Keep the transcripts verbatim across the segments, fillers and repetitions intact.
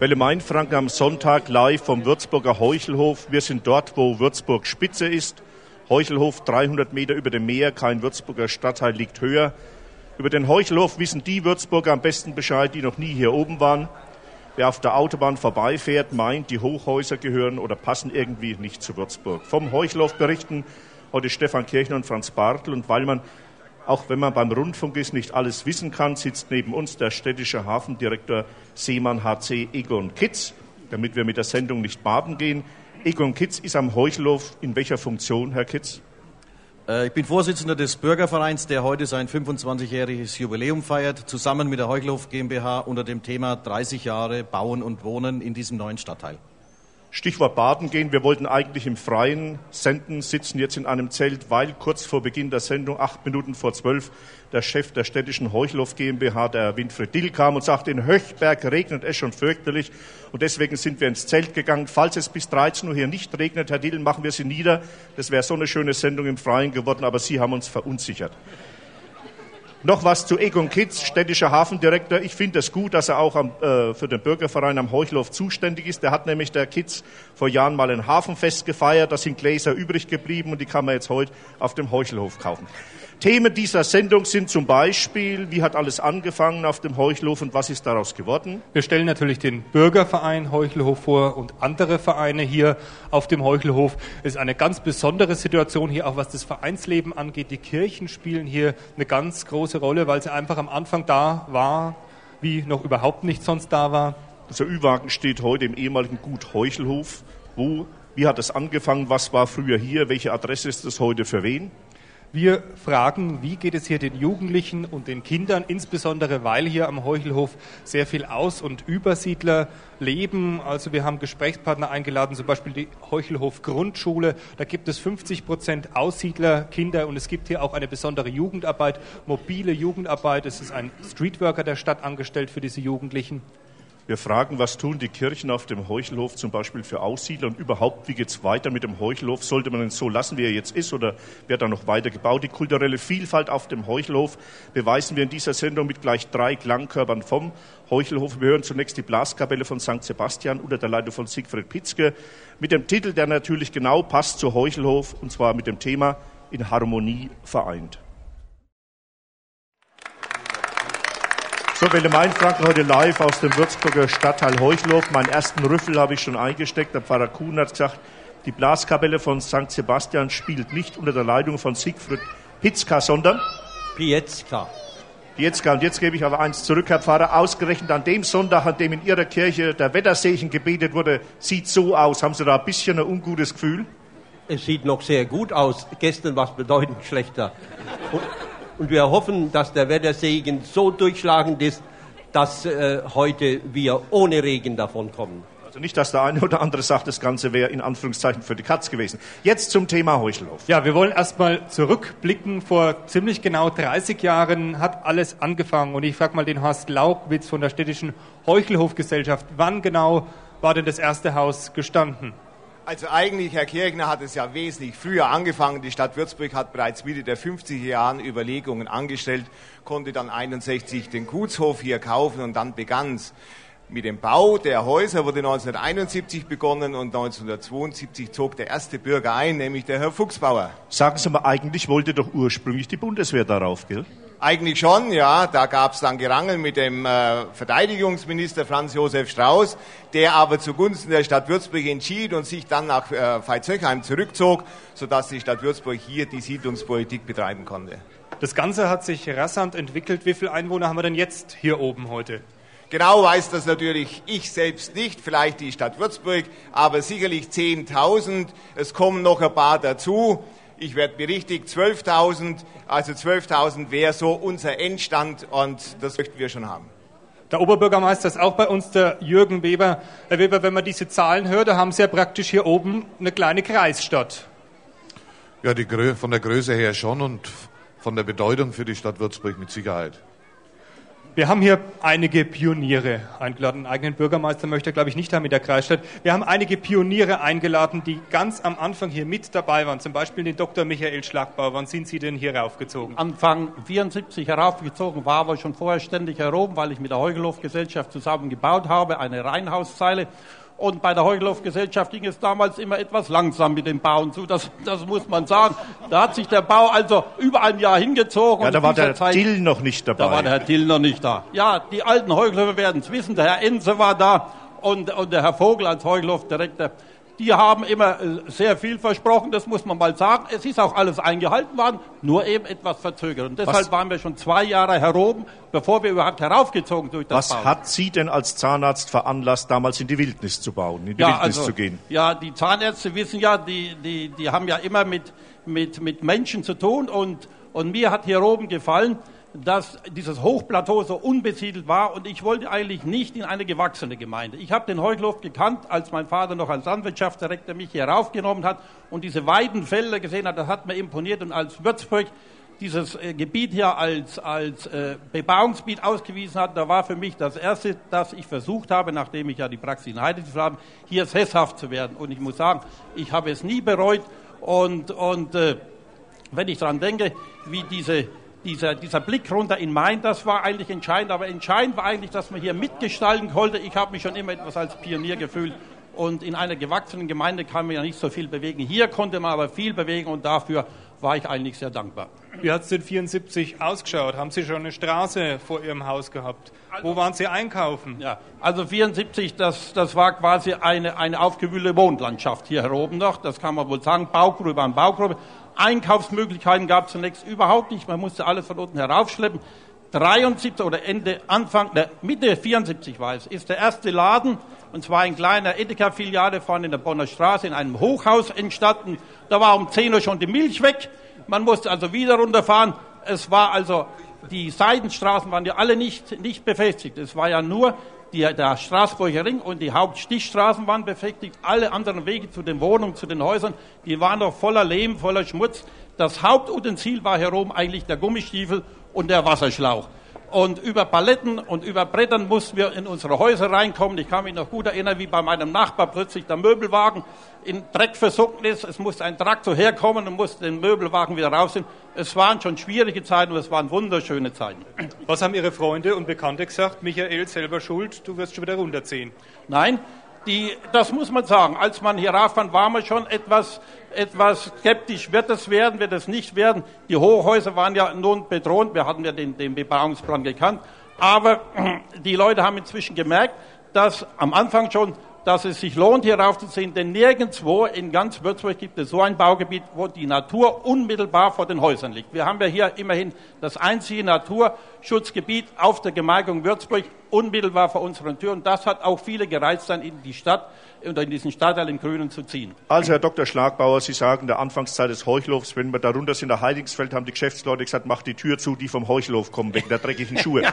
Welle Mainfranken am Sonntag live vom Würzburger Heuchelhof. Wir sind dort, wo Würzburg Spitze ist. Heuchelhof dreihundert Meter über dem Meer, kein Würzburger Stadtteil liegt höher. Über den Heuchelhof wissen die Würzburger am besten Bescheid, die noch nie hier oben waren. Wer auf der Autobahn vorbeifährt, meint, die Hochhäuser gehören oder passen irgendwie nicht zu Würzburg. Vom Heuchelhof berichten heute Stefan Kirchner und Franz Bartel. Und weil man, auch wenn man beim Rundfunk ist, nicht alles wissen kann, sitzt neben uns der städtische Hafendirektor Seemann H C Egon Kitz, damit wir mit der Sendung nicht baden gehen. Egon Kitz ist am Heuchelhof in welcher Funktion, Herr Kitz? Ich bin Vorsitzender des Bürgervereins, der heute sein fünfundzwanzigjähriges Jubiläum feiert, zusammen mit der Heuchelhof GmbH unter dem Thema dreißig Jahre Bauen und Wohnen in diesem neuen Stadtteil. Stichwort baden gehen. Wir wollten eigentlich im Freien senden, sitzen jetzt in einem Zelt, weil kurz vor Beginn der Sendung, acht Minuten vor zwölf, der Chef der städtischen Heuchelhof GmbH, der Winfried Dill, kam und sagte, in Höchberg regnet es schon fürchterlich. Und deswegen sind wir ins Zelt gegangen. Falls es bis dreizehn Uhr hier nicht regnet, Herr Dill, machen wir Sie nieder. Das wäre so eine schöne Sendung im Freien geworden, aber Sie haben uns verunsichert. Noch was zu Egon Kitz, städtischer Hafendirektor. Ich finde es gut, dass er auch am, äh, für den Bürgerverein am Heuchelhof zuständig ist. Der hat nämlich, der Kitz, vor Jahren mal ein Hafenfest gefeiert. Da sind Gläser übrig geblieben und die kann man jetzt heute auf dem Heuchelhof kaufen. Themen dieser Sendung sind zum Beispiel, wie hat alles angefangen auf dem Heuchelhof und was ist daraus geworden? Wir stellen natürlich den Bürgerverein Heuchelhof vor und andere Vereine hier auf dem Heuchelhof. Es ist eine ganz besondere Situation hier, auch was das Vereinsleben angeht. Die Kirchen spielen hier eine ganz große Rolle, weil sie einfach am Anfang da war, wie noch überhaupt nicht sonst da war. Unser Ü-Wagen steht heute im ehemaligen Gut Heuchelhof. Wo, wie hat es angefangen? Was war früher hier? Welche Adresse ist das heute für wen? Wir fragen, wie geht es hier den Jugendlichen und den Kindern, insbesondere weil hier am Heuchelhof sehr viel Aus- und Übersiedler leben. Also wir haben Gesprächspartner eingeladen, zum Beispiel die Heuchelhof Grundschule. Da gibt es fünfzig Prozent Aussiedlerkinder und es gibt hier auch eine besondere Jugendarbeit, mobile Jugendarbeit. Es ist ein Streetworker der Stadt angestellt für diese Jugendlichen. Wir fragen, was tun die Kirchen auf dem Heuchelhof zum Beispiel für Aussiedler und überhaupt, wie geht es weiter mit dem Heuchelhof? Sollte man ihn so lassen, wie er jetzt ist, oder wird er noch weiter gebaut? Die kulturelle Vielfalt auf dem Heuchelhof beweisen wir in dieser Sendung mit gleich drei Klangkörpern vom Heuchelhof. Wir hören zunächst die Blaskapelle von Sankt Sebastian unter der Leitung von Siegfried Pitzke mit dem Titel, der natürlich genau passt zu Heuchelhof, und zwar mit dem Thema In Harmonie vereint. So, Welle Mainfranken heute live aus dem Würzburger Stadtteil Heuchelhof. Meinen ersten Rüffel habe ich schon eingesteckt. Der Pfarrer Kuhn hat gesagt, die Blaskapelle von Sankt Sebastian spielt nicht unter der Leitung von Siegfried Pitzka, sondern Pietzka. Pietzka. Und jetzt gebe ich aber eins zurück, Herr Pfarrer. Ausgerechnet an dem Sonntag, an dem in Ihrer Kirche der Wettersegen gebetet wurde, sieht so aus. Haben Sie da ein bisschen ein ungutes Gefühl? Es sieht noch sehr gut aus. Gestern war es bedeutend schlechter. Und Und wir hoffen, dass der Wettersegen so durchschlagend ist, dass äh, heute wir ohne Regen davonkommen. Also nicht, dass der eine oder andere sagt, das Ganze wäre in Anführungszeichen für die Katz gewesen. Jetzt zum Thema Heuchelhof. Ja, wir wollen erstmal zurückblicken. Vor ziemlich genau dreißig Jahren hat alles angefangen. Und ich frage mal den Horst Laubwitz von der städtischen Heuchelhofgesellschaft. Wann genau war denn das erste Haus gestanden? Also eigentlich, Herr Kirchner, hat es ja wesentlich früher angefangen. Die Stadt Würzburg hat bereits Mitte der fünfziger Jahren Überlegungen angestellt, konnte dann einundsechzig den Gutshof hier kaufen und dann begann es. Mit dem Bau der Häuser wurde neunzehnhunderteinundsiebzig begonnen und neunzehnhundertzweiundsiebzig zog der erste Bürger ein, nämlich der Herr Fuchsbauer. Sagen Sie mal, eigentlich wollte doch ursprünglich die Bundeswehr darauf, gell? Eigentlich schon, ja. Da gab es dann Gerangel mit dem äh, Verteidigungsminister Franz Josef Strauß, der aber zugunsten der Stadt Würzburg entschied und sich dann nach äh, Veitshöchheim zurückzog, sodass die Stadt Würzburg hier die Siedlungspolitik betreiben konnte. Das Ganze hat sich rasant entwickelt. Wie viele Einwohner haben wir denn jetzt hier oben heute? Genau weiß das natürlich ich selbst nicht, vielleicht die Stadt Würzburg, aber sicherlich zehntausend. Es kommen noch ein paar dazu. Ich werde berichtigt, zwölftausend, also zwölftausend wäre so unser Endstand und das möchten wir schon haben. Der Oberbürgermeister ist auch bei uns, der Jürgen Weber. Herr Weber, wenn man diese Zahlen hört, da haben Sie ja praktisch hier oben eine kleine Kreisstadt. Ja, die Grö- von der Größe her schon und von der Bedeutung für die Stadt Würzburg mit Sicherheit. Wir haben hier einige Pioniere eingeladen. Einen eigenen Bürgermeister möchte er, glaube ich, nicht haben in der Kreisstadt. Wir haben einige Pioniere eingeladen, die ganz am Anfang hier mit dabei waren. Zum Beispiel den Doktor Michael Schlagbauer. Wann sind Sie denn hier raufgezogen? Anfang vierundsiebzig heraufgezogen, war aber schon vorher ständig heroben, weil ich mit der Heugelhof-Gesellschaft zusammen gebaut habe, eine Reihenhauszeile. Und bei der Heugelhof-Gesellschaft ging es damals immer etwas langsam mit dem Bauen zu, das, das muss man sagen. Da hat sich der Bau also über ein Jahr hingezogen. Ja, da war der Zeit, Dill noch nicht dabei. Da war der Herr Dill noch nicht da. Ja, die alten Heugelhöfer werden es wissen, der Herr Enze war da und, und der Herr Vogel als Heugelhof-Direktor. Die haben immer sehr viel versprochen, das muss man mal sagen. Es ist auch alles eingehalten worden, nur eben etwas verzögert. Und deshalb Was? waren wir schon zwei Jahre heroben, bevor wir überhaupt heraufgezogen durch das Was Bauen. hat Sie denn als Zahnarzt veranlasst, damals in die Wildnis zu bauen, in die ja, Wildnis also, zu gehen? Ja, die Zahnärzte wissen ja, die, die, die haben ja immer mit, mit, mit Menschen zu tun. Und, und mir hat hier oben gefallen, dass dieses Hochplateau so unbesiedelt war und ich wollte eigentlich nicht in eine gewachsene Gemeinde. Ich habe den Heugelhof gekannt, als mein Vater noch als Landwirtschaftsdirektor mich hier raufgenommen hat und diese Weidenfelder gesehen hat, das hat mir imponiert und als Würzburg dieses äh, Gebiet hier als, als äh, Bebauungsgebiet ausgewiesen hat, da war für mich das Erste, dass ich versucht habe, nachdem ich ja die Praxis in Heidesville habe, hier sesshaft zu werden. Und ich muss sagen, ich habe es nie bereut und, und äh, wenn ich daran denke, wie diese Dieser, dieser Blick runter in Main, das war eigentlich entscheidend. Aber entscheidend war eigentlich, dass man hier mitgestalten konnte. Ich habe mich schon immer etwas als Pionier gefühlt. Und in einer gewachsenen Gemeinde kann man ja nicht so viel bewegen. Hier konnte man aber viel bewegen und dafür war ich eigentlich sehr dankbar. Wie hat es denn vierundsiebzig ausgeschaut? Haben Sie schon eine Straße vor Ihrem Haus gehabt? Also, wo waren Sie einkaufen? Ja, also vierundsiebzig, das, das war quasi eine, eine aufgewühlte Wohnlandschaft hier oben noch. Das kann man wohl sagen, Baugrube an Baugrube. Einkaufsmöglichkeiten gab es zunächst überhaupt nicht. Man musste alles von unten heraufschleppen. dreiundsiebzig oder Ende, Anfang, ne, Mitte vierundsiebzig war es, ist der erste Laden, und zwar ein kleiner Edeka-Filiale vorne in der Bonner Straße in einem Hochhaus entstanden. Da war um zehn Uhr schon die Milch weg. Man musste also wieder runterfahren. Es war also, die Seitenstraßen waren ja alle nicht, nicht befestigt. Es war ja nur die, der Straßburger Ring und die Hauptstichstraßen waren befestigt. Alle anderen Wege zu den Wohnungen, zu den Häusern, die waren noch voller Lehm, voller Schmutz. Das Hauptutensil war hier oben eigentlich der Gummistiefel und der Wasserschlauch. Und über Paletten und über Brettern mussten wir in unsere Häuser reinkommen. Ich kann mich noch gut erinnern, wie bei meinem Nachbar plötzlich der Möbelwagen in Dreck versunken ist. Es musste ein Traktor herkommen und musste den Möbelwagen wieder rausnehmen. Es waren schon schwierige Zeiten und es waren wunderschöne Zeiten. Was haben Ihre Freunde und Bekannte gesagt? Michael, selber schuld, du wirst schon wieder runterziehen. Nein, die, das muss man sagen. Als man hier raufkam, war man schon etwas, etwas skeptisch. Wird es werden, wird es nicht werden? Die Hochhäuser waren ja nun bedroht. Wir hatten ja den, den Bebauungsplan gekannt. Aber die Leute haben inzwischen gemerkt, dass am Anfang schon, dass es sich lohnt, hier raufzuziehen. Denn nirgendwo in ganz Würzburg gibt es so ein Baugebiet, wo die Natur unmittelbar vor den Häusern liegt. Wir haben ja hier immerhin das einzige Naturschutzgebiet auf der Gemarkung Würzburg unmittelbar vor unseren Türen. Das hat auch viele gereizt, dann in die Stadt oder in diesen Stadtteil im Grünen zu ziehen. Also Herr Doktor Schlagbauer, Sie sagen, der Anfangszeit des Heuchlofs, wenn wir da runter sind, nach Heidingsfeld, haben die Geschäftsleute gesagt, macht die Tür zu, die vom Heuchlof kommen, wegen der dreckigen Schuhe.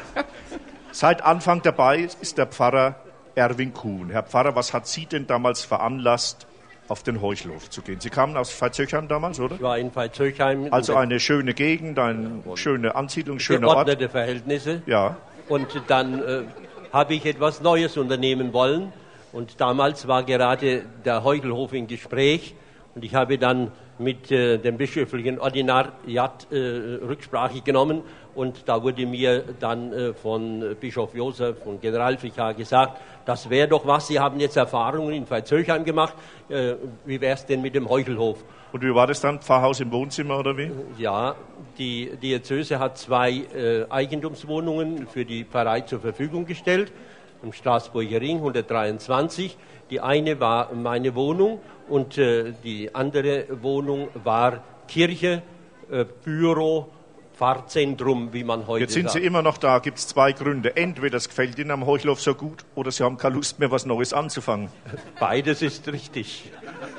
Seit Anfang dabei ist der Pfarrer Erwin Kuhn. Herr Pfarrer, was hat Sie denn damals veranlasst, auf den Heuchlof zu gehen? Sie kamen aus Veitshöchheim damals, oder? Ich war in Veitshöchheim. Also eine schöne Gegend, eine schöne Ansiedlung, schöner Ort. Geordnete Verhältnisse. Ja. Und dann äh, habe ich etwas Neues unternehmen wollen. Und damals war gerade der Heuchelhof in Gespräch. Und ich habe dann mit äh, dem bischöflichen Ordinariat äh, Rücksprache genommen. Und da wurde mir dann äh, von Bischof Josef und Generalvikar gesagt, das wäre doch was, Sie haben jetzt Erfahrungen in Veitshöchheim gemacht, äh, wie wäre es denn mit dem Heuchelhof? Und wie war das dann? Pfarrhaus im Wohnzimmer oder wie? Ja, die Diözese hat zwei äh, Eigentumswohnungen für die Pfarrei zur Verfügung gestellt, im Straßburger Ring hundertdreiundzwanzig. Die eine war meine Wohnung und äh, die andere Wohnung war Kirche, äh, Büro, Pfarrzentrum, wie man heute sagt. Jetzt sind sagt. Sie immer noch da. Gibt es zwei Gründe. Entweder es gefällt Ihnen am Heuchlof so gut oder Sie haben keine Lust mehr, was Neues anzufangen. Beides ist richtig.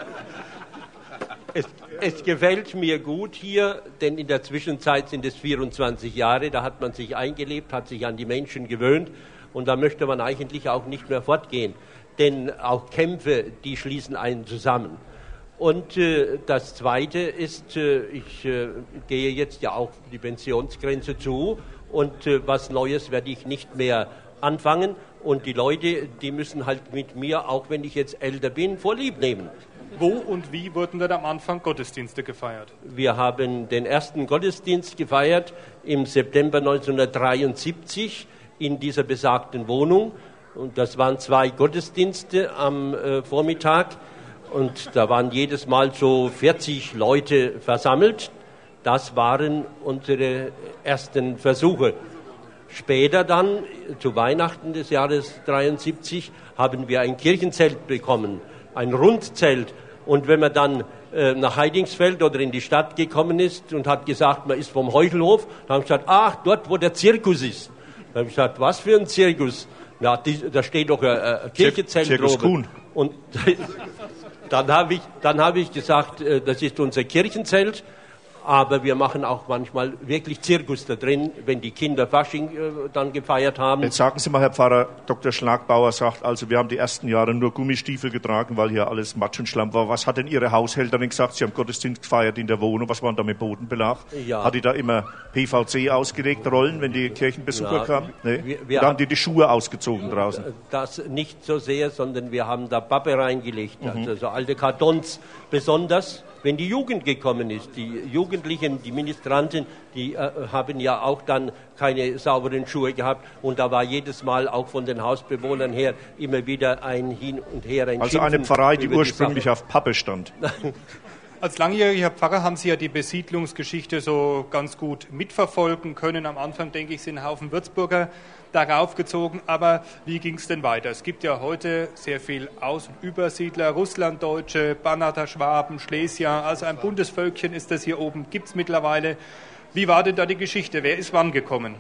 Es, es gefällt mir gut hier, denn in der Zwischenzeit sind es vierundzwanzig Jahre. Da hat man sich eingelebt, hat sich an die Menschen gewöhnt und da möchte man eigentlich auch nicht mehr fortgehen. Denn auch Kämpfe, die schließen einen zusammen. Und äh, das Zweite ist, äh, ich äh, gehe jetzt ja auch die Pensionsgrenze zu und äh, was Neues werde ich nicht mehr anfangen. Und die Leute, die müssen halt mit mir, auch wenn ich jetzt älter bin, vorlieb nehmen. Wo und wie wurden dann am Anfang Gottesdienste gefeiert? Wir haben den ersten Gottesdienst gefeiert im September neunzehnhundertdreiundsiebzig in dieser besagten Wohnung. Und das waren zwei Gottesdienste am äh, Vormittag. Und da waren jedes Mal so vierzig Leute versammelt. Das waren unsere ersten Versuche. Später dann, zu Weihnachten des Jahres dreiundsiebzig, haben wir ein Kirchenzelt bekommen, ein Rundzelt. Und wenn man dann äh, nach Heidingsfeld oder in die Stadt gekommen ist und hat gesagt, man ist vom Heuchelhof, dann haben wir gesagt, ach, dort, wo der Zirkus ist. Dann habe ich gesagt, was für ein Zirkus? Ja, die, da steht doch ein, ein Kirchenzelt Zirkus Kuhn. Und dann habe ich, dann habe ich gesagt, das ist unser Kirchenzelt, aber wir machen auch manchmal wirklich Zirkus da drin, wenn die Kinder Fasching äh, dann gefeiert haben. Jetzt sagen Sie mal, Herr Pfarrer, Doktor Schlagbauer sagt, also wir haben die ersten Jahre nur Gummistiefel getragen, weil hier alles Matsch und Schlamm war. Was hat denn Ihre Haushälterin gesagt? Sie haben Gottesdienst gefeiert in der Wohnung. Was war denn da mit Bodenbelag? Ja. Hat die da immer P V C ausgelegt, Rollen, wenn die Kirchenbesucher Ja, kamen? Nee. wir- wir Oder haben haben- die die Schuhe ausgezogen draußen? Das nicht so sehr, sondern wir haben da Pappe reingelegt, also so alte Kartons. Besonders, wenn die Jugend gekommen ist. Die Jugendlichen, die Ministranten, die äh, haben ja auch dann keine sauberen Schuhe gehabt. Und da war jedes Mal auch von den Hausbewohnern her immer wieder ein Hin und Her, ein Also eine Schimpfen Pfarrei, die über ursprünglich Sache. auf Pappe stand. Als langjähriger Pfarrer haben Sie ja die Besiedlungsgeschichte so ganz gut mitverfolgen können. Am Anfang, denke ich, sind ein Haufen Würzburger darauf gezogen. Aber wie ging es denn weiter? Es gibt ja heute sehr viel Aus- und Übersiedler, Russlanddeutsche, Banater Schwaben, Schlesier. Also ein Bundesvölkchen ist das hier oben, gibt es mittlerweile. Wie war denn da die Geschichte? Wer ist wann gekommen?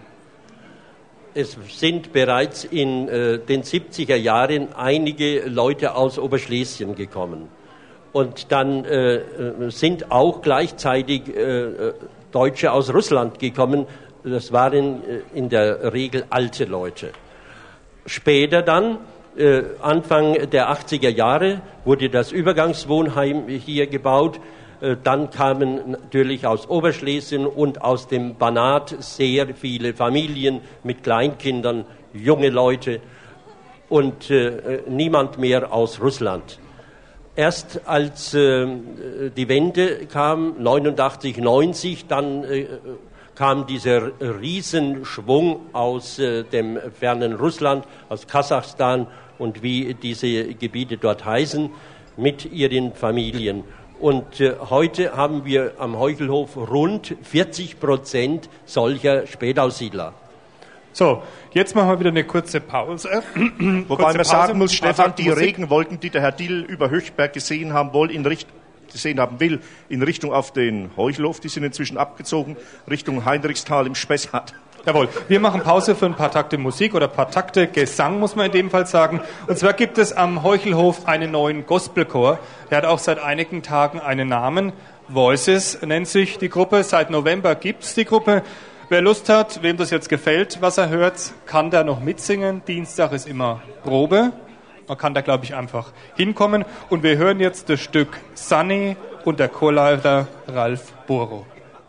Es sind bereits in äh, den siebziger Jahren einige Leute aus Oberschlesien gekommen. Und dann äh, sind auch gleichzeitig äh, Deutsche aus Russland gekommen. Das waren äh, in der Regel alte Leute. Später dann, äh, Anfang der achtziger Jahre, wurde das Übergangswohnheim hier gebaut. Äh, dann kamen natürlich aus Oberschlesien und aus dem Banat sehr viele Familien mit Kleinkindern, junge Leute und äh, niemand mehr aus Russland. Erst als äh, die Wende kam, neunundachtzig, neunzig, dann äh, kam dieser Riesenschwung aus äh, dem fernen Russland, aus Kasachstan und wie diese Gebiete dort heißen, mit ihren Familien. Und äh, heute haben wir am Heuchelhof rund vierzig Prozent solcher Spätaussiedler. So, jetzt machen wir wieder eine kurze Pause. Wobei Kurze man sagen muss, ein paar Stefan, Takte die Musik. Regenwolken, die der Herr Dill über Höchberg gesehen haben will, in Richt gesehen haben will, in Richtung auf den Heuchelhof, die sind inzwischen abgezogen, Richtung Heinrichsthal im Spessart. Jawohl, wir machen Pause für ein paar Takte Musik oder ein paar Takte Gesang, muss man in dem Fall sagen. Und zwar gibt es am Heuchelhof einen neuen Gospelchor. Der hat auch seit einigen Tagen einen Namen. Voices nennt sich die Gruppe. Seit November gibt's die Gruppe. Wer Lust hat, wem das jetzt gefällt, was er hört, kann da noch mitsingen. Dienstag ist immer Probe. Man kann da, glaube ich, einfach hinkommen. Und wir hören jetzt das Stück Sunny und der Chorleiter Ralf Boro.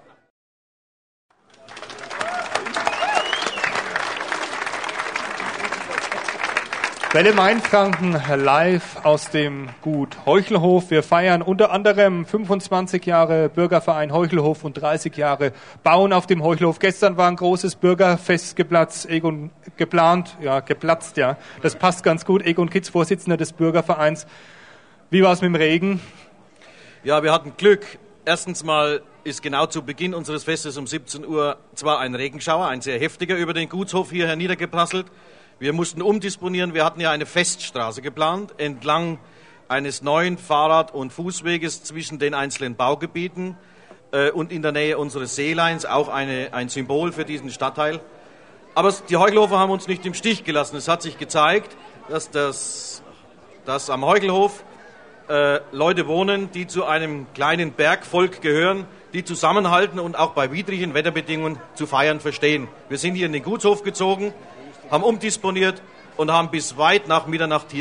Welle Mainfranken live aus dem Gut Heuchelhof. Wir feiern unter anderem fünfundzwanzig Jahre Bürgerverein Heuchelhof und dreißig Jahre Bauen auf dem Heuchelhof. Gestern war ein großes Bürgerfest geplatzt, Egon, geplant, ja, geplatzt, ja. Das passt ganz gut. Egon Kitz, Vorsitzender des Bürgervereins. Wie war es mit dem Regen? Ja, wir hatten Glück. Erstens mal ist genau zu Beginn unseres Festes um siebzehn Uhr zwar ein Regenschauer, ein sehr heftiger, über den Gutshof hier herniedergeprasselt. Wir mussten umdisponieren. Wir hatten ja eine Feststraße geplant, entlang eines neuen Fahrrad- und Fußweges zwischen den einzelnen Baugebieten äh, und in der Nähe unseres Seeleins, auch eine, ein Symbol für diesen Stadtteil. Aber die Heuchelhofer haben uns nicht im Stich gelassen. Es hat sich gezeigt, dass, das, dass am Heuchelhof äh, Leute wohnen, die zu einem kleinen Bergvolk gehören, die zusammenhalten und auch bei widrigen Wetterbedingungen zu feiern verstehen. Wir sind hier in den Gutshof gezogen, haben umdisponiert und haben bis weit nach Mitternacht hier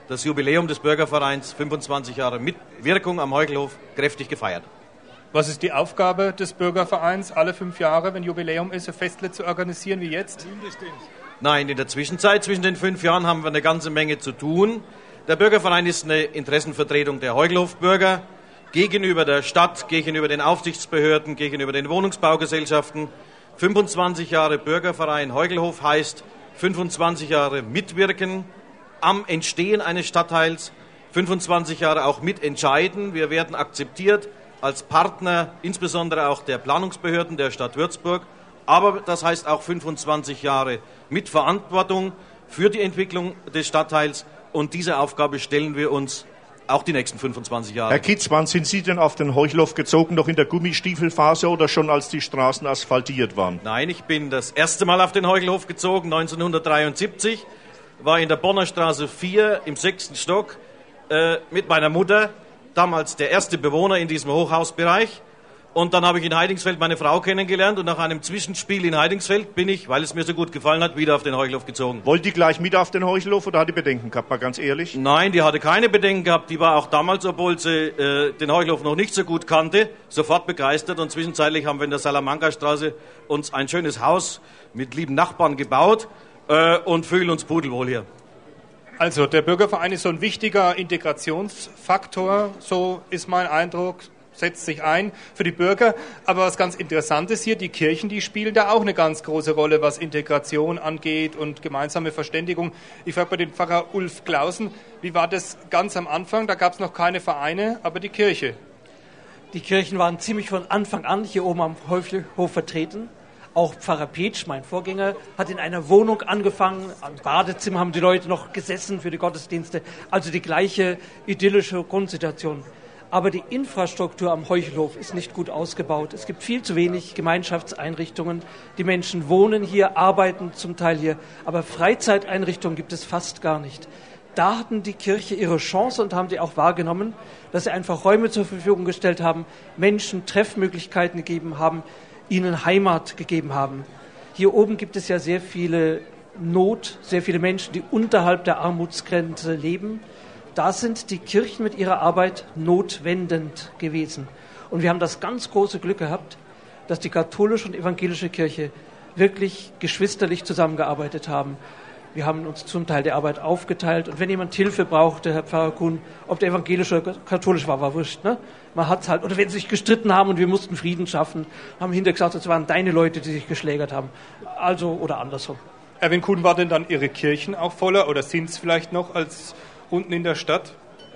das Jubiläum des Bürgervereins, fünfundzwanzig Jahre Mitwirkung am Heuchelhof, kräftig gefeiert. Was ist die Aufgabe des Bürgervereins, alle fünf Jahre, wenn Jubiläum ist, ein Festle zu organisieren wie jetzt? Nein, in der Zwischenzeit, zwischen den fünf Jahren, haben wir eine ganze Menge zu tun. Der Bürgerverein ist eine Interessenvertretung der Heuchelhofbürger gegenüber der Stadt, gegenüber den Aufsichtsbehörden, gegenüber den Wohnungsbaugesellschaften. fünfundzwanzig Jahre Bürgerverein Heuchelhof heißt fünfundzwanzig Jahre mitwirken am Entstehen eines Stadtteils, fünfundzwanzig Jahre auch mitentscheiden. Wir werden akzeptiert als Partner, insbesondere auch der Planungsbehörden der Stadt Würzburg. Aber das heißt auch fünfundzwanzig Jahre Mitverantwortung für die Entwicklung des Stadtteils. Und diese Aufgabe stellen wir uns auch die nächsten fünfundzwanzig Jahre. Herr Kitz, wann sind Sie denn auf den Heuchelhof gezogen? Noch in der Gummistiefelphase oder schon als die Straßen asphaltiert waren? Nein, ich bin das erste Mal auf den Heuchelhof gezogen, neunzehnhundertdreiundsiebzig. War in der Bonner Straße vier im sechsten Stock äh, mit meiner Mutter. Damals der erste Bewohner in diesem Hochhausbereich. Und dann habe ich in Heidingsfeld meine Frau kennengelernt und nach einem Zwischenspiel in Heidingsfeld bin ich, weil es mir so gut gefallen hat, wieder auf den Heuchelhof gezogen. Wollt die gleich mit auf den Heuchelhof oder hat die Bedenken gehabt, mal ganz ehrlich? Nein, die hatte keine Bedenken gehabt. Die war auch damals, obwohl sie äh, den Heuchelhof noch nicht so gut kannte, sofort begeistert. Und zwischenzeitlich haben wir in der Salamanca-Straße uns ein schönes Haus mit lieben Nachbarn gebaut äh, und fühlen uns pudelwohl hier. Also der Bürgerverein ist so ein wichtiger Integrationsfaktor, so ist mein Eindruck, setzt sich ein für die Bürger. Aber was ganz interessant ist hier, die Kirchen, die spielen da auch eine ganz große Rolle, was Integration angeht und gemeinsame Verständigung. Ich frage bei den Pfarrer Ulf Clausen, wie war das ganz am Anfang? Da gab es noch keine Vereine, aber die Kirche. Die Kirchen waren ziemlich von Anfang an hier oben am Heuchelhof vertreten. Auch Pfarrer Petsch, mein Vorgänger, hat in einer Wohnung angefangen. Am Badezimmer haben die Leute noch gesessen für die Gottesdienste. Also die gleiche idyllische Grundsituation. Aber die Infrastruktur am Heuchelhof ist nicht gut ausgebaut. Es gibt viel zu wenig Gemeinschaftseinrichtungen. Die Menschen wohnen hier, arbeiten zum Teil hier. Aber Freizeiteinrichtungen gibt es fast gar nicht. Da hatten die Kirche ihre Chance und haben die auch wahrgenommen, dass sie einfach Räume zur Verfügung gestellt haben, Menschen Treffmöglichkeiten gegeben haben, ihnen Heimat gegeben haben. Hier oben gibt es ja sehr viele Not, sehr viele Menschen, die unterhalb der Armutsgrenze leben. Da sind die Kirchen mit ihrer Arbeit notwendend gewesen. Und wir haben das ganz große Glück gehabt, dass die katholische und evangelische Kirche wirklich geschwisterlich zusammengearbeitet haben. Wir haben uns zum Teil die Arbeit aufgeteilt. Und wenn jemand Hilfe brauchte, Herr Pfarrer Kuhn, ob der evangelisch oder katholisch war, war wurscht. Ne? Man hat's halt, oder wenn sie sich gestritten haben und wir mussten Frieden schaffen, haben hinterher gesagt, es waren deine Leute, die sich geschlägert haben. Also, oder andersrum. Erwin Kuhn, war denn dann Ihre Kirchen auch voller oder sind es vielleicht noch als unten in der Stadt?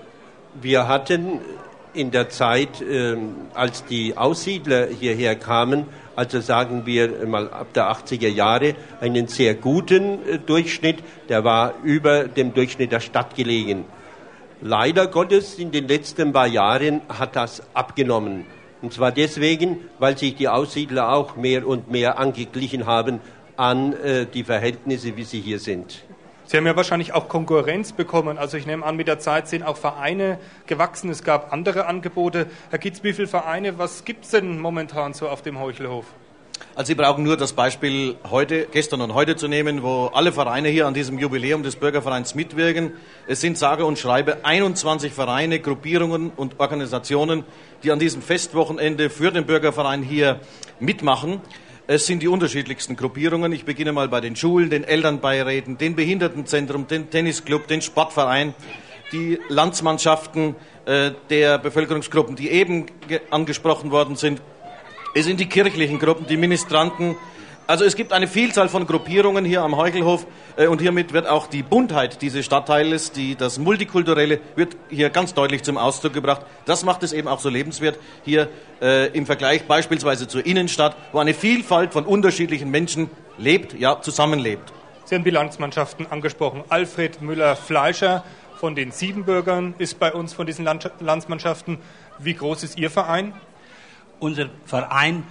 Wir hatten in der Zeit, äh, als die Aussiedler hierher kamen, also sagen wir mal ab der achtziger Jahre, einen sehr guten äh, Durchschnitt. Der war über dem Durchschnitt der Stadt gelegen. Leider Gottes, in den letzten paar Jahren hat das abgenommen. Und zwar deswegen, weil sich die Aussiedler auch mehr und mehr angeglichen haben an äh, die Verhältnisse, wie sie hier sind. Sie haben ja wahrscheinlich auch Konkurrenz bekommen. Also ich nehme an, mit der Zeit sind auch Vereine gewachsen. Es gab andere Angebote. Herr Kitz, wie viele Vereine, was gibt es denn momentan so auf dem Heuchelhof? Also Sie brauchen nur das Beispiel heute, gestern und heute zu nehmen, wo alle Vereine hier an diesem Jubiläum des Bürgervereins mitwirken. Es sind sage und schreibe einundzwanzig Vereine, Gruppierungen und Organisationen, die an diesem Festwochenende für den Bürgerverein hier mitmachen. Es sind die unterschiedlichsten Gruppierungen. Ich beginne mal bei den Schulen, den Elternbeiräten, den Behindertenzentrum, den Tennisclub, den Sportverein, die Landsmannschaften äh, der Bevölkerungsgruppen, die eben angesprochen worden sind. Es sind die kirchlichen Gruppen, die Ministranten. Also es gibt eine Vielzahl von Gruppierungen hier am Heuchelhof äh, und hiermit wird auch die Buntheit dieses Stadtteiles, die, das Multikulturelle, wird hier ganz deutlich zum Ausdruck gebracht. Das macht es eben auch so lebenswert hier äh, im Vergleich beispielsweise zur Innenstadt, wo eine Vielfalt von unterschiedlichen Menschen lebt, ja zusammenlebt. Sie haben die Landsmannschaften angesprochen. Alfred Müller-Fleischer von den Siebenbürgern ist bei uns von diesen Land- Landsmannschaften. Wie groß ist Ihr Verein? Unser Verein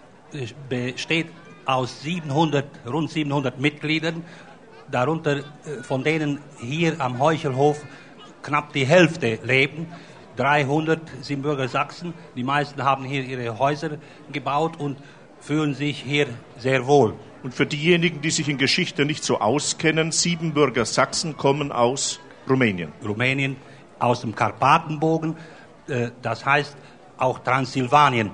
besteht aus siebenhundert, rund siebenhundert Mitgliedern, darunter von denen hier am Heuchelhof knapp die Hälfte leben. dreihundert sind Bürger Sachsen, die meisten haben hier ihre Häuser gebaut und fühlen sich hier sehr wohl. Und für diejenigen, die sich in Geschichte nicht so auskennen, Siebenbürger Sachsen kommen aus? Rumänien. Rumänien, aus dem Karpatenbogen, äh, das heißt auch Transsilvanien.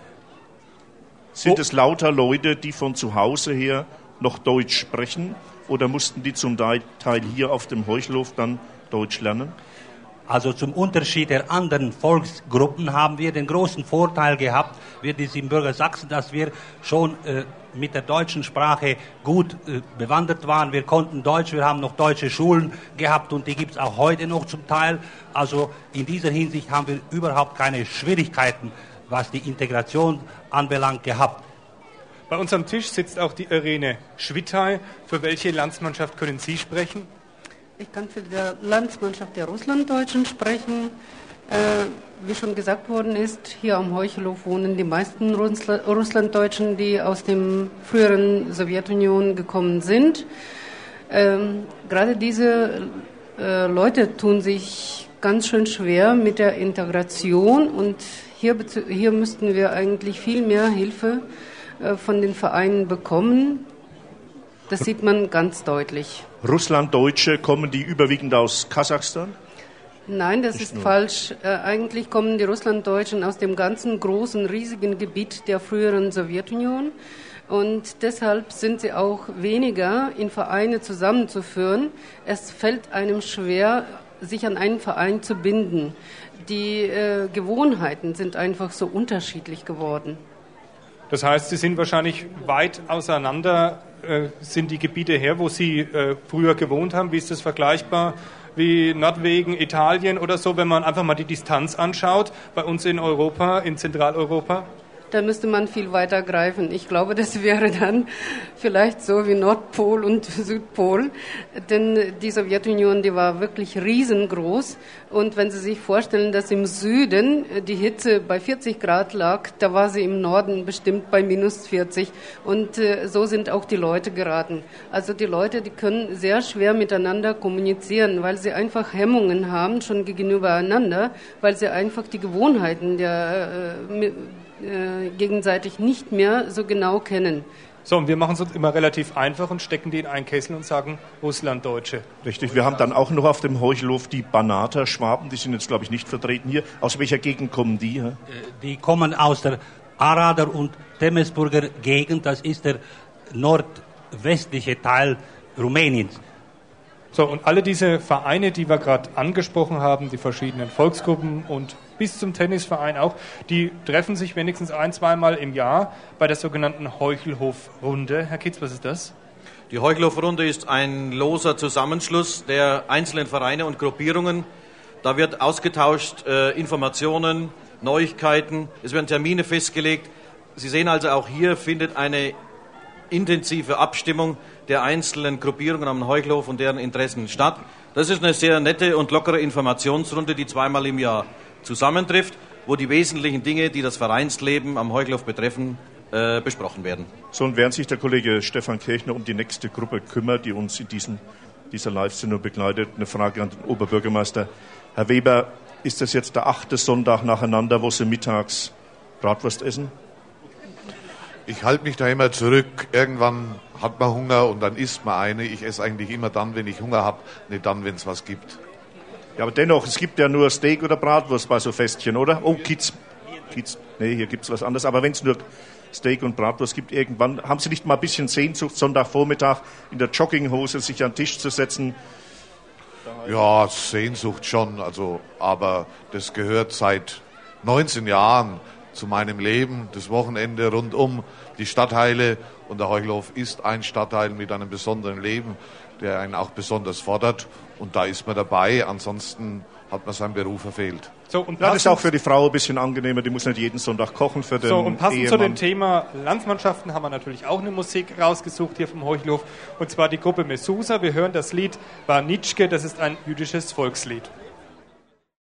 Sind es lauter Leute, die von zu Hause her noch Deutsch sprechen, oder mussten die zum Teil hier auf dem Heuchelhof dann Deutsch lernen? Also zum Unterschied der anderen Volksgruppen haben wir den großen Vorteil gehabt, wir die Siebenbürger Sachsen, dass wir schon äh, mit der deutschen Sprache gut äh, bewandert waren. Wir konnten Deutsch, wir haben noch deutsche Schulen gehabt und die gibt es auch heute noch zum Teil. Also in dieser Hinsicht haben wir überhaupt keine Schwierigkeiten, was die Integration anbelangt, gehabt. Bei uns am Tisch sitzt auch die Irene Schwitthey. Für welche Landsmannschaft können Sie sprechen? Ich kann für die Landsmannschaft der Russlanddeutschen sprechen. Äh, wie schon gesagt worden ist, hier am Heuchelhof wohnen die meisten Russla- Russlanddeutschen, die aus dem früheren Sowjetunion gekommen sind. Ähm, gerade diese äh, Leute tun sich ganz schön schwer mit der Integration, und hier, hier müssten wir eigentlich viel mehr Hilfe äh, von den Vereinen bekommen. Das sieht man ganz deutlich. Russlanddeutsche, kommen die überwiegend aus Kasachstan? Nein, das Nicht ist nur. falsch. Äh, eigentlich kommen die Russlanddeutschen aus dem ganzen großen, riesigen Gebiet der früheren Sowjetunion. Und deshalb sind sie auch weniger in Vereine zusammenzuführen. Es fällt einem schwer, sich an einen Verein zu binden. Die äh, Gewohnheiten sind einfach so unterschiedlich geworden. Das heißt, Sie sind wahrscheinlich weit auseinander, äh, sind die Gebiete her, wo Sie äh, früher gewohnt haben. Wie ist das vergleichbar? Wie Norwegen, Italien oder so, wenn man einfach mal die Distanz anschaut, bei uns in Europa, in Zentraleuropa? Da müsste man viel weiter greifen. Ich glaube, das wäre dann vielleicht so wie Nordpol und Südpol. Denn die Sowjetunion, die war wirklich riesengroß. Und wenn Sie sich vorstellen, dass im Süden die Hitze bei vierzig Grad lag, da war sie im Norden bestimmt bei minus vierzig. Und äh, so sind auch die Leute geraten. Also die Leute, die können sehr schwer miteinander kommunizieren, weil sie einfach Hemmungen haben, schon gegenübereinander, weil sie einfach die Gewohnheiten der äh, Äh, gegenseitig nicht mehr so genau kennen. So, und wir machen es uns immer relativ einfach und stecken die in einen Kessel und sagen Russlanddeutsche. Richtig, wir haben dann auch noch auf dem Heuchelhof die Banater Schwaben, die sind jetzt, glaube ich, nicht vertreten hier. Aus welcher Gegend kommen die? Hä? Die kommen aus der Arader und Temesburger Gegend, das ist der nordwestliche Teil Rumäniens. So, und alle diese Vereine, die wir gerade angesprochen haben, die verschiedenen Volksgruppen und bis zum Tennisverein auch, die treffen sich wenigstens ein-, zweimal im Jahr bei der sogenannten Heuchelhof-Runde. Herr Kitz, was ist das? Die Heuchelhof-Runde ist ein loser Zusammenschluss der einzelnen Vereine und Gruppierungen. Da wird ausgetauscht äh, Informationen, Neuigkeiten, es werden Termine festgelegt. Sie sehen also, auch hier findet eine intensive Abstimmung der einzelnen Gruppierungen am Heuchelhof und deren Interessen statt. Das ist eine sehr nette und lockere Informationsrunde, die zweimal im Jahr zusammentrifft, wo die wesentlichen Dinge, die das Vereinsleben am Heuchelhof betreffen, äh, besprochen werden. So, und während sich der Kollege Stefan Kirchner um die nächste Gruppe kümmert, die uns in diesen, dieser Live-Sendung begleitet, eine Frage an den Oberbürgermeister. Herr Weber, ist das jetzt der achte Sonntag nacheinander, wo Sie mittags Bratwurst essen? Ich halte mich da immer zurück. Irgendwann hat man Hunger und dann isst man eine. Ich esse eigentlich immer dann, wenn ich Hunger habe, nicht dann, wenn es was gibt. Ja, aber dennoch, es gibt ja nur Steak oder Bratwurst bei so Festchen, oder? Oh, Kiez. Kiez. Nee, hier gibt's was anderes. Aber wenn es nur Steak und Bratwurst gibt, irgendwann, haben Sie nicht mal ein bisschen Sehnsucht, Sonntagvormittag in der Jogginghose sich an den Tisch zu setzen? Ja, Sehnsucht schon. Also, aber das gehört seit neunzehn Jahren zu meinem Leben. Das Wochenende rundum die Stadtteile. Und der Heuchelhof ist ein Stadtteil mit einem besonderen Leben, der einen auch besonders fordert. Und da ist man dabei, ansonsten hat man seinen Beruf verfehlt. So, und ja, das ist auch für die Frau ein bisschen angenehmer, die muss nicht jeden Sonntag kochen für den So, und passend Ehemann. zu dem Thema Landsmannschaften haben wir natürlich auch eine Musik rausgesucht hier vom Heuchelhof, und zwar die Gruppe Mesusa. Wir hören das Lied Barnitschke, das ist ein jüdisches Volkslied.